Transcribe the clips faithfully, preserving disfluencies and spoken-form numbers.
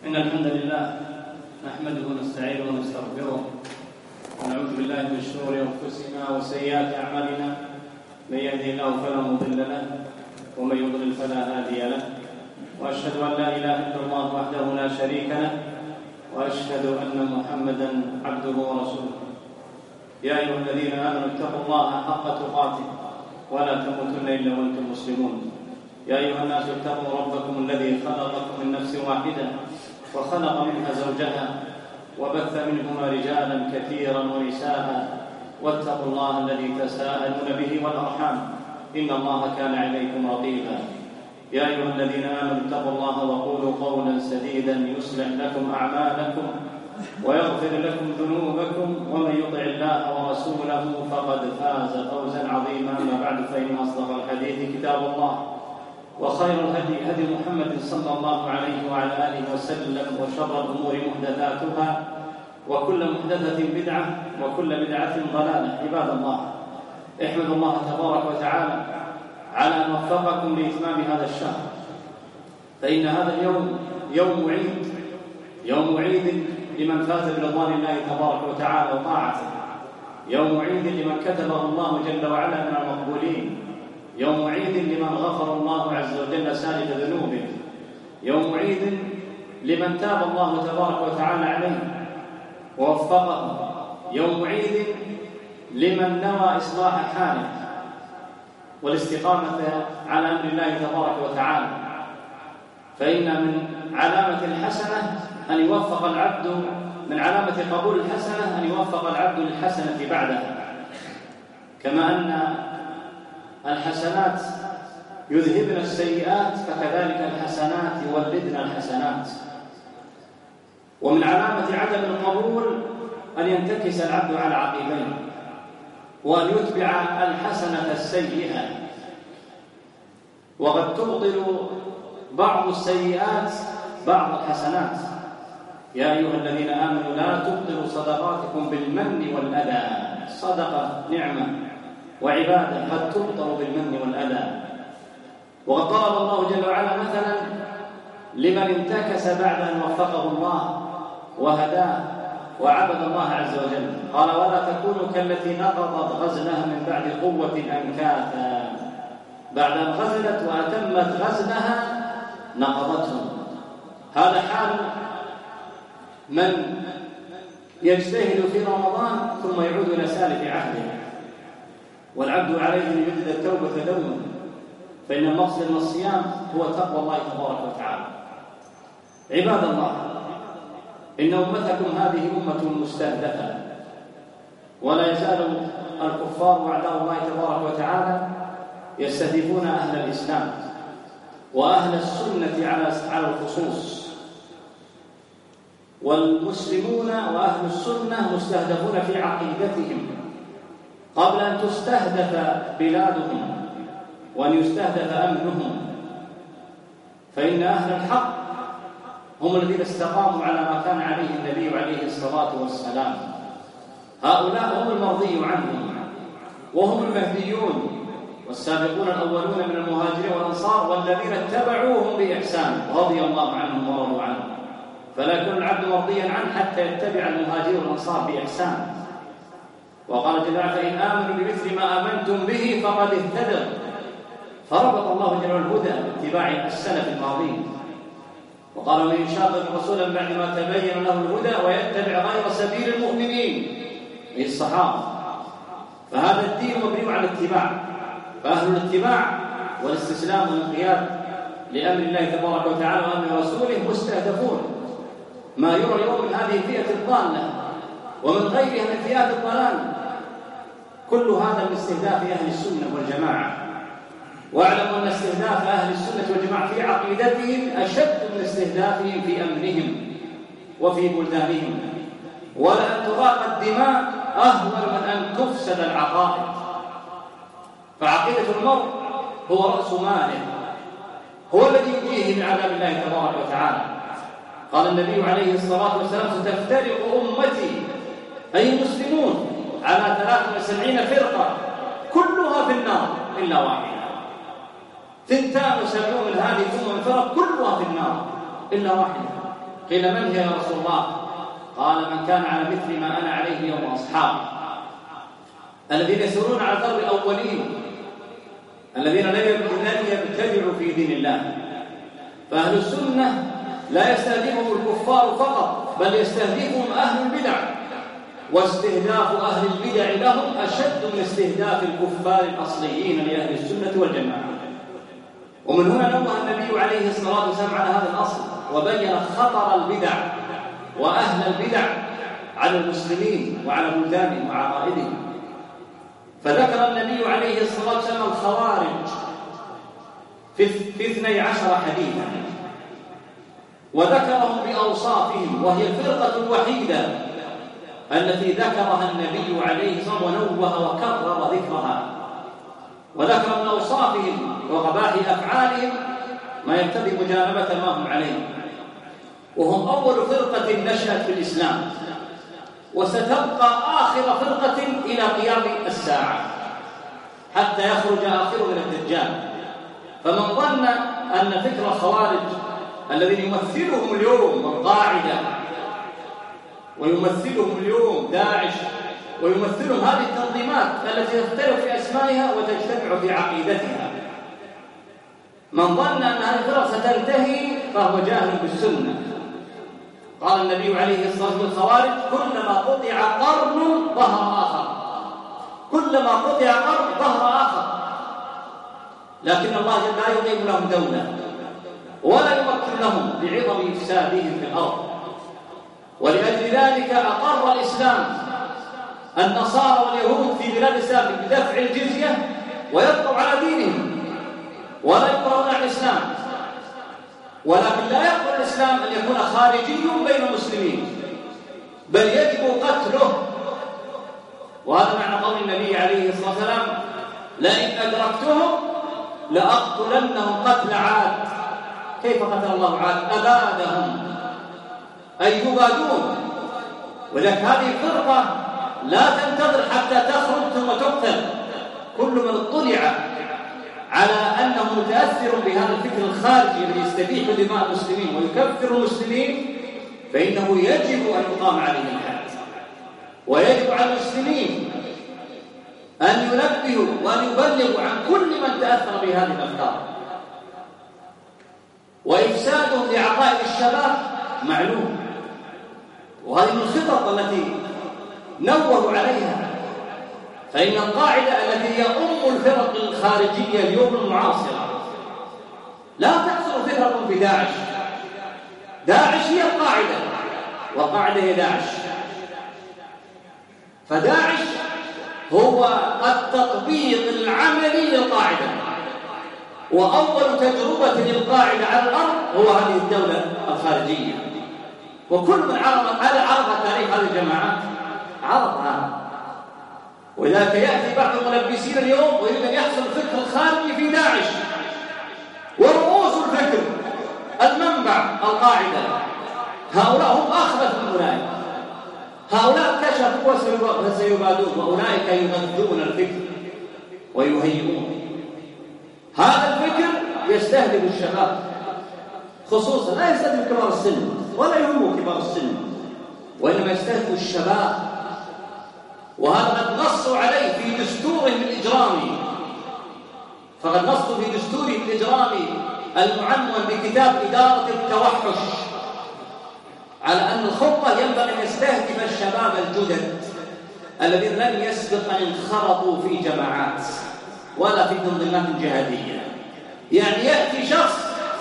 إن الحمد لله نحمده ونستعينه ونستغفره ونعوذ بالله من شرور أنفسنا وسيئات أعمالنا. من يهده الله فلا مضل له ومن يضلل فلا هادي له، وأشهد أن لا إله إلا الله وحده لا شريك له، وأشهد أن محمدا عبده ورسوله. يا أيها الذين آمنوا اتقوا الله حق تقاته ولا تموتن إلا وأنتم مسلمون. يا أيها الناس اتقوا ربكم الذي خلقكم من نفس واحدة وخلق منها زوجها وبث منهما رجالا كثيرا ونساء، واتقوا الله الذي تساءلون به والأرحام إن الله كان عليكم رقيبا. يا أيها الذين آمنوا اتقوا الله وقولوا قولا سديدا يصلح لكم أعمالكم ويغفر لكم ذنوبكم، ومن يطع الله ورسوله فقد فاز فوزا عظيما. أما بعد، فإن أصدق الحديث كتاب الله، وخير الهدي هدي محمد صلى الله عليه وعلى آله وسلم، وشر الأمور محدثاتها، وكل محدثة بدعة، وكل بدعة ضلالة. عباد الله، احمدوا الله تبارك وتعالى على أن وفقكم لإتمام هذا الشهر، فإن هذا اليوم يوم عيد، يوم عيد لمن فاز برضوان الله تبارك وتعالى وطاعته، يوم عيد لمن كتبه الله جل وعلا من المقبولين، يوم عيد لمن غفر الله عز وجل سالف ذنوبه، يوم عيد لمن تاب الله تبارك وتعالى عليه ووفقه، يوم عيد لمن نوى إصلاح حاله والاستقامة على أمر الله تبارك وتعالى. فإن من علامة الحسنة أن يوفق العبد، من علامة قبول الحسنة أن يوفق العبد للحسنة بعدها، كما أن الحسنات يذهبن السيئات فكذلك الحسنات يولدن الحسنات. ومن علامة عدم القبول أن ينتكس العبد على عقبيه وأن يتبع الحسنة السيئة، وقد تبطل بعض السيئات بعض الحسنات. يا أيها الذين آمنوا لا تبطلوا صدقاتكم بالمن والأذى. صدقة نعمة وعبادة قد تبطل بالمن والأذى. وقد ضرب الله جل وعلا مثلا لمن انتكس بعد أن وفقه الله وهداه وعبد الله عز وجل، قال: ولا تكونوا كالتي نقضت غزلها من بعد قوة أنكاثا. بعد أن غزلت وأتمت غزلها نقضته. هذا حال من يجتهد في رمضان ثم يعود إلى سالف عهده، والعبد عليه أن يجدد التوبة دوما، فإن المقصد من الصيام هو تقوى الله تبارك وتعالى. عباد الله، إن أمتكم هذه أمة مستهدفة، ولا يزال الكفار وأعداء الله تبارك وتعالى يستهدفون أهل الإسلام وأهل السنة على الخصوص، والمسلمون وأهل السنة مستهدفون في عقيدتهم قبل أن تستهدف بلادهم وأن يستهدف أمنهم. فإن أهل الحق هم الذين استقاموا على ما كان عليه النبي عليه الصلاة والسلام. هؤلاء هم المرضي عنهم وهم المهديون والسابقون الأولون من المهاجرين والأنصار والذين اتبعوهم بإحسان رضي الله عنهم ورضوا عنه. فلا يكون العبد مرضيا عنه حتى يتبع المهاجرين والأنصار بإحسان. وقال جل وعلا: فإن آمنوا بمثل ما آمنتم به فقد اهتدوا. فربط الله جل وعلا الهدى باتباع السلف الماضين. وقال: من يشاقق الرسول من بعد ما تبين له الهدى ويتبع غير سبيل المؤمنين، أي الصحابة. فهذا الدين مبني على الاتباع، فأهل الاتباع والاستسلام والانقياد لأمر الله تبارك وتعالى وأمر رسوله مستهدفون. ما يرى اليوم من هذه الفئة الضالة ومن غيرها من فئات الضلال كل هذا من استهداف أهل السنة والجماعة. واعلموا أن استهداف أهل السنة والجماعة في عقيدتهم أشد من استهدافهم في أمرهم وفي بلدانهم، ولأن تراق الدماء أهون من أن تفسد العقائد. فعقيدة المرء هو رأس ماله، هو الذي ينجيه من عذاب الله تبارك وتعالى. قال النبي عليه الصلاة والسلام: ستفترق أمتي أي المسلمون على ثلاث وسبعين فرقة كلها في النار إلا واحدة. ثنتان وسبعون من هذه الأمة الفرق كلها في النار إلا واحدة. قيل من هي يا رسول الله؟ قال من كان على مثل ما أنا عليه اليوم وأصحابي، الذين يسيرون على درب الأولين، الذين لن يبتدعوا في دين الله. فأهل السنة لا يستهدفهم الكفار فقط، بل يستهدفهم أهل البدع، واستهداف أهل البدع لهم أشد من استهداف الكفار الأصليين لأهل السنة والجماعة. ومن هنا نوه النبي عليه الصلاة والسلام على هذا الأصل، وبين خطر البدع وأهل البدع على المسلمين وعلى بلدانهم وعقائدهم. فذكر النبي عليه الصلاة والسلام الخوارج في اثني عشر حديثا، وذكرهم بأوصافهم، وهي الفرقة الوحيدة التي ذكرها النبي عليه الصلاة والسلام ونوه وكرر ذكرها، وذكر من أوصافهم وقباح أفعالهم ما يقتضي مجانبة ما هم عليه. وهم أول فرقة نشأت في الإسلام، وستبقى آخر فرقة إلى قيام الساعة حتى يخرج آخر من الدجال. فمن ظن أن فكر الخوارج الذين يمثلهم اليوم القاعدة ويمثلهم اليوم داعش ويمثلهم هذه التنظيمات التي تختلف في أسمائها وتجتمع في عقيدتها، من ظن أن هذه الفرق ستنتهي فهو جاهل بالسنة. قال النبي عليه الصلاة والسلام الخوارج كلما قطع قرن ظهر آخر، كلما قطع قرن ظهر آخر، لكن الله لا يقيم لهم دولة ولا يمكن لهم بعظم إفسادهم في الأرض. ولأجل ذلك أقر الإسلام النصارى واليهود في بلاد الإسلام بدفع الجزية ويبقوا على دينهم ولا يكرهون عن الإسلام، ولكن لا يقبل الإسلام أن يكون خارجي بين المسلمين، بل يجب قتله. وهذا معنى قول النبي عليه الصلاة والسلام لئن أدركتهم لأقتلنهم قتل عاد. كيف قتل الله عاد؟ أبادهم، أي يبادون. ولذلك هذه الفرقة لا تنتظر حتى تخرج ثم تقتل. كل من اطلع على أنه متأثر بهذا الفكر الخارجي الذي يستبيح دماء المسلمين ويكفر المسلمين فإنه يجب أن يقام عليه الحد، ويجب على المسلمين أن ينبهوا وأن يبلغوا عن كل من تأثر بهذه الأفكار. وإفسادهم لعقائد الشباب معلوم، وهذه من الخطط التي نوهوا عليها. فإن القاعدة التي هي أم الفرق الخارجية اليوم المعاصرة لا تحصل فرق بداعش. داعش هي القاعدة والقاعدة هي داعش. فداعش هو التطبيق العملي للقاعدة، وأول تجربة للقاعدة على الأرض هو هذه الدولة الخارجية. وكل من عرف على عرف تاريخ هذه الجماعات عرفها. ولذلك يأتي بعض الملبسين اليوم ويريد أن يحصل الفكر الخارجي في داعش، ورؤوس الفكر المنبع القاعدة هؤلاء هم أخبث من أولئك. هؤلاء كشفوا وسيبادون، وأولئك يغذون الفكر ويهيئون. هذا الفكر يستهدف الشباب خصوصا، لا يستهدف كبار السن ولا يهمه كبار السن، وإنما يستهدف الشباب. وهذا قد نصوا عليه في دستورهم الإجرامي، فقد نصوا في دستورهم الإجرامي المعنون بكتاب إدارة التوحش على أن الخطة ينبغي أن يستهدف الشباب الجدد الذين لم يسبق أن انخرطوا في جماعات ولا في تنظيمات جهادية. يعني يأتي شخص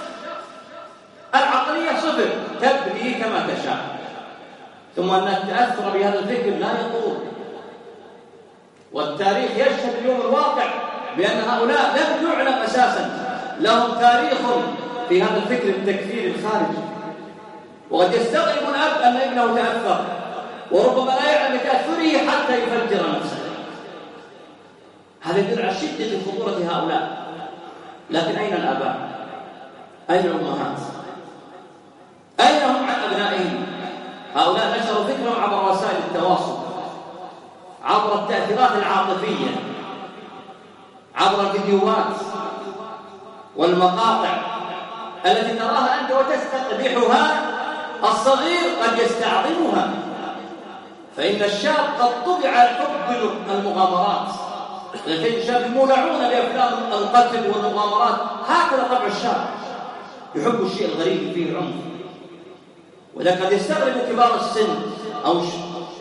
العقلية صفر تبني كما تشاء، ثم أن التأثر بهذا الفكر لا يطول. والتاريخ يشهد اليوم الواقع بأن هؤلاء لم يعلم أساسا لهم تاريخ في هذا الفكر التكفيري الخارجي. وقد يستغرب الأب أن ابنه تأثر، وربما لا يعلم بتأثره حتى يفجر نفسه. هذا يدل على شدة خطورة هؤلاء. لكن أين الآباء؟ أين الأمهات؟ أين هم عن أبنائهم؟ هؤلاء نشروا فكرهم عبر وسائل التواصل، عبر التأثيرات العاطفية، عبر الفيديوهات والمقاطع التي تراها أنت وتستقبحها الصغير قد يستعظمها، فإن الشاب قد طبع حب المغامرات، لكن الشاب مولعون بأفلام القتل والمغامرات، هكذا طبع الشاب، يحب الشيء الغريب فيه العنف. وإذا قد يستغرب كبار السن أو ش...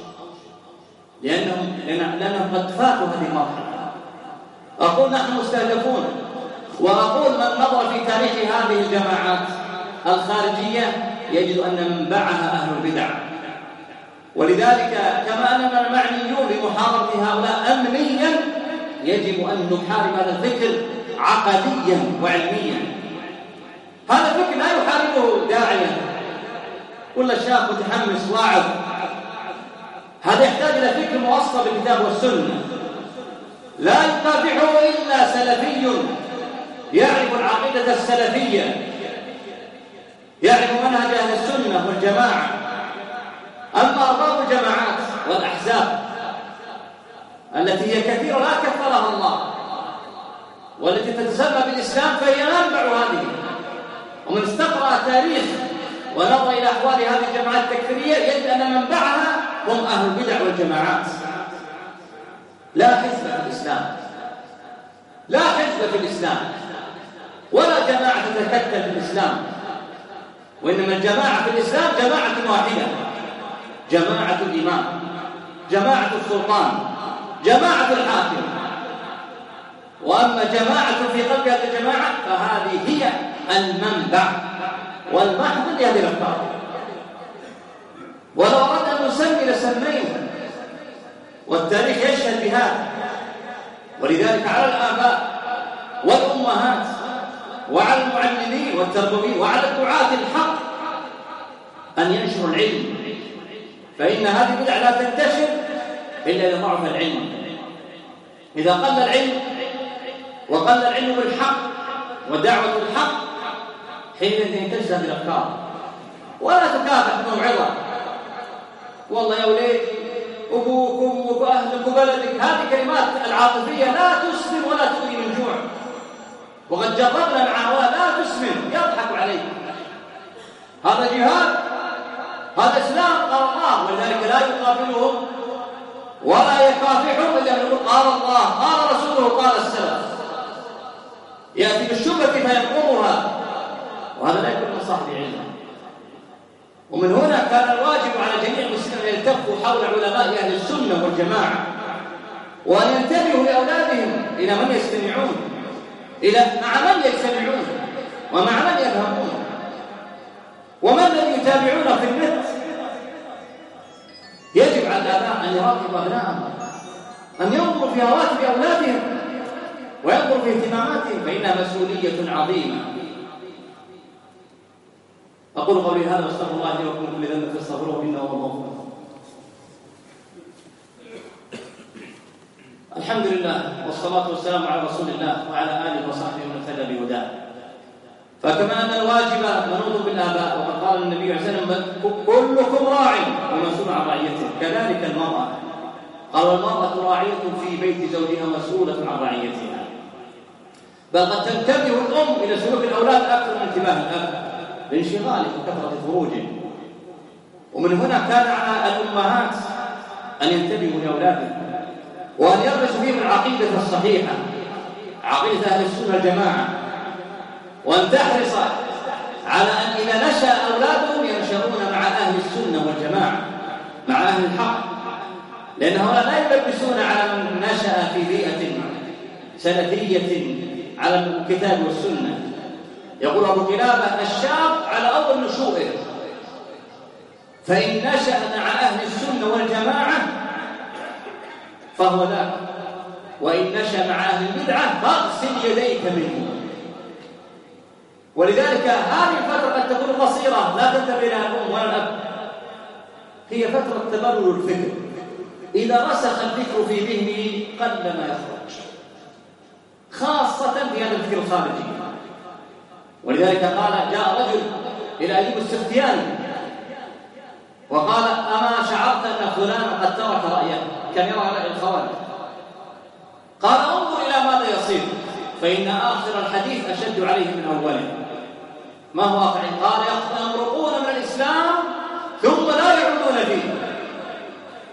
لأنهم لأنهم قد فاتوا هذه المرحلة. أقول نحن مستهدفون، وأقول من نظر في تاريخ هذه الجماعات الخارجية يجد أن منبعها أهل البدع، ولذلك كما أننا معنيون بمحاربة هؤلاء أمنيا، يجب أن نحارب هذا الفكر عقديا وعلميا. هذا الفكر لا يحاربه داعيا ولا شاب متحمس واعظ، هذا يحتاج إلى فكر موصى بالكتاب والسنة، لا يتابعه إلا سلفي يعرف العقيدة السلفية، يعرف منهج أهل السنة والجماعة. أما أرباب الجماعات والأحزاب التي هي كثيرة لا كفرها الله والتي تتسمى بالإسلام فهي منبع هذه، ومن استقرأ تاريخ ونظر إلى أحوال هذه الجماعات التكفيرية يجد أن منبعها هم أهل البدع والجماعات. لا حزب في الإسلام، لا حزب في الإسلام، ولا جماعة تتكتل في الإسلام، وإنما الجماعة في الإسلام جماعة واحدة، جماعة الإمام، جماعة السلطان، جماعة الحاكم. وأما جماعة في قلب هذه الجماعة فهذه هي المنبع والمحض لهذه الأفكار. ولو أردنا أن نسمي لسمينا، والتاريخ يشهد بهذا. ولذلك على الآباء والأمهات وعلى المعلمين والتربويين وعلى الدعاة الحق أن ينشروا العلم، فإن هذه البدع لا تنتشر إلا إذا ضعف العلم. إذا قل العلم وقل العلم بالحق ودعوة الحق حينئذ تجزى بالأفكار، ولا تكافح موعظة والله يا وليدي أبوك وأمك وأهلك وبلدك، هذه كلمات العاطفية لا تسلم ولا تؤذي من جوع، وقد جربنا معه لا تسلم، يضحك عليك. هذا جهاد، هذا إسلام قال الله، ولذلك لا يقابلهم ولا يكافحهم إلا أن يقول قال الله قال رسوله قال السلف، يأتي بالشبهة فينقضها، وهذا لا يكون من صاحب علم. ومن هنا كان الواجب على جميع المسلمين أن يلتفوا حول علماء أهل السنة والجماعة، وأن ينتبهوا لأولادهم إلى من يستمعون، إلى مع من يجتمعون ومع من يفهمون، ومن الذي يتابعون في النت. يجب على الآباء أن يراقبوا أبنائهم، أن ينظروا في هواتف أولادهم وينظروا في اهتماماتهم، فإنها مسؤولية عظيمة. أقول قولي هذا واستغفر الله لي ولكم كل ذنب فاستغفروه إنه هو الغفور. الحمد لله والصلاة والسلام على رسول الله وعلى آله وصحبه ومن اهتدى بهداه. فكما أن الواجب منوط بالآباء، وقد قال النبي عليه الصلاة والسلام كلكم راع ومسؤول عن رعيته، كذلك المرأة قال المرأة راعية في بيت زوجها مسؤولة عن رعيتها. بل قد تنتبه الأم إلى سلوك الأولاد أكثر من انتباه الأب لانشغاله وكثرة خروجه. ومن هنا كان على الأمهات أن ينتبهوا لأولادهم وأن يغرسوا فيهم العقيدة الصحيحة، عقيدة أهل السنة والجماعة، وأن تحرص على أن إذا نشأ أولادهم ينشأون مع أهل السنة والجماعة، مع أهل الحق، لأن هؤلاء لا يلبسون على من نشأ في بيئة سلفية على الكتاب والسنة. يقول أبو قلابة الشاب على أول نشوئه، فإن نشأ مع أهل السنة والجماعة فهو ذاك، وإن نشأ مع أهل البدعة فاغسل يديك منه. ولذلك هذه الفترة قد تكون قصيرة لا تنتبه لها الأم ولا الأب، هي فترة تبلل الفكر، إذا رسخ الفكر في ذهنه قل ما يخرج، خاصة في هذا الفكر الخارجي. ولذلك قال جاء رجل إلى أيوب السختياني وقال أما شعرت أن فلانا قد ترك رأيه، كان يرى رأي الخوارج. قال انظر إلى ماذا يصير، فإن آخر الحديث أشد عليه من أوله. ما هو آخر؟ قال يمرقون من الإسلام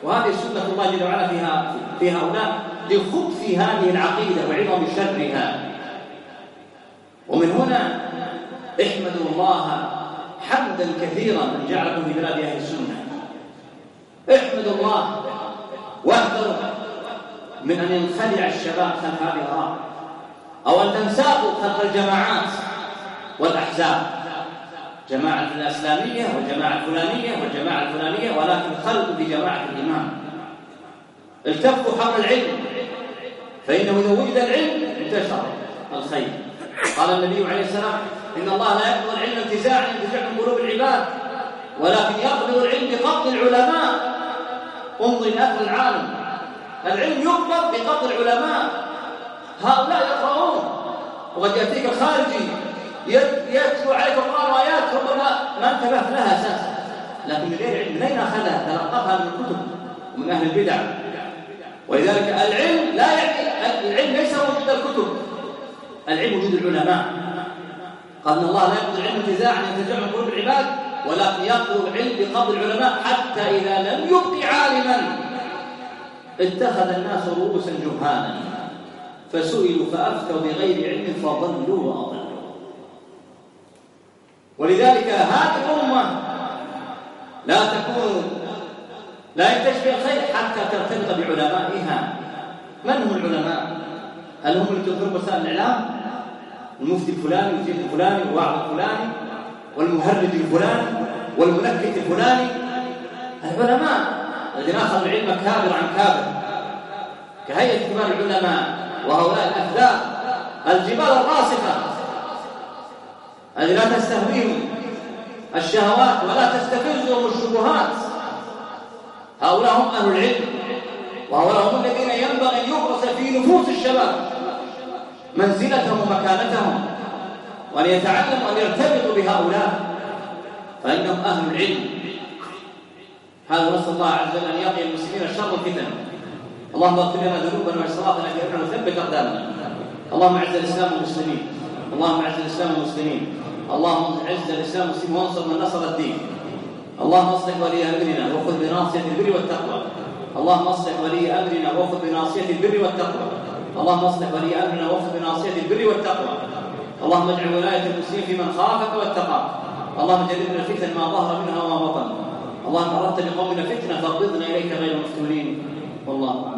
وهذه سنة الله جل وعلا فيها في هؤلاء لخبث هذه العقيدة وعظم شرها. ومن هنا احمدوا الله حمدا كثيرا أن جعلكم في بلاد أهل السنة. احمدوا الله واحذروا من أن ينخدع الشباب خلف هذه الآراء أو أن تنساقوا خلف الجماعات والأحزاب، جماعة الإسلامية والجماعة الفلانية والجماعة الفلانية، ولكن خلقوا بجماعة الإمام. التفوا حول العلم، فإنه إذا وجد العلم انتشر الخير. قال النبي عليه السلام: إن الله لا يقبض العلم انتزاعا ينتزع من قلوب العباد، ولكن يقبض العلم بقبض العلماء. انظر لأثر العالم، العلم يقبض بقبض العلماء. هؤلاء يقرؤون، وقد يأتيك الخارجي يتلو عليك القرآن وآيات ربما ما انتبهت لها أساسا، لكن من غير علم من أين أخذها؟ تلقفها من الكتب ومن أهل البدع. ولذلك العلم لا يعني العلم ليس وجود الكتب، العلم وجود العلماء. قال إن الله لا يقبض العلم انتزاعا ينتزع من قلوب العباد، ولكن يقبض العلم بقبض العلماء، حتى إذا لم يبق عالما اتخذ الناس رؤوسا جهانا فسئلوا فأفتوا بغير علم فضلوا وأضلوا. ولذلك هذه الأمة لا تكون لا ينتشر الخير حتى ترتبط بعلمائها. من هم العلماء؟ هل هم اللي تظهرون وسائل الإعلام؟ المفتي الفلاني والشيخ الفلاني والواعظ الفلاني والمهرج الفلاني والمنكت الفلاني؟ العلماء الذين أخذوا العلم كابر عن كابر، كهيئة كبار العلماء وهؤلاء الأفذاذ الجبال الراسخة الذين لا تستهويهم الشهوات ولا تستفزهم الشبهات. هؤلاء هم أهل العلم، وهؤلاء هم الذين ينبغي أن يغرس في نفوس الشباب منزلتهم ومكانتهم، وأن يتعلموا أن يرتبطوا بهؤلاء، فإنهم أهل العلم. هذا نسأل الله عز وجل أن يقي المسلمين شر الفتن. اللهم اغفر لنا ذنوبنا وإسرافنا في أمرنا وثبت أقدامنا. اللهم أعز الإسلام والمسلمين، اللهم أعز الإسلام والمسلمين، اللهم أعز الإسلام والمسلمين وانصر من نصر الدين. اللهم اصلح ولي أمرنا وخذ بناصية البر والتقوى. اللهم اصلح ولي أمرنا وخذ بناصية البر والتقوى. اللهم اصلح ولي أمرنا وخذ بناصية البر والتقوى. اللهم اجعل ولاية المسلمين في من خافك واتقاك. اللهم جنبنا الفتن ما ظهر منها وما بطن. اللهم أردت بقومنا فتنة فاقبضنا إليك غير مفتونين. والله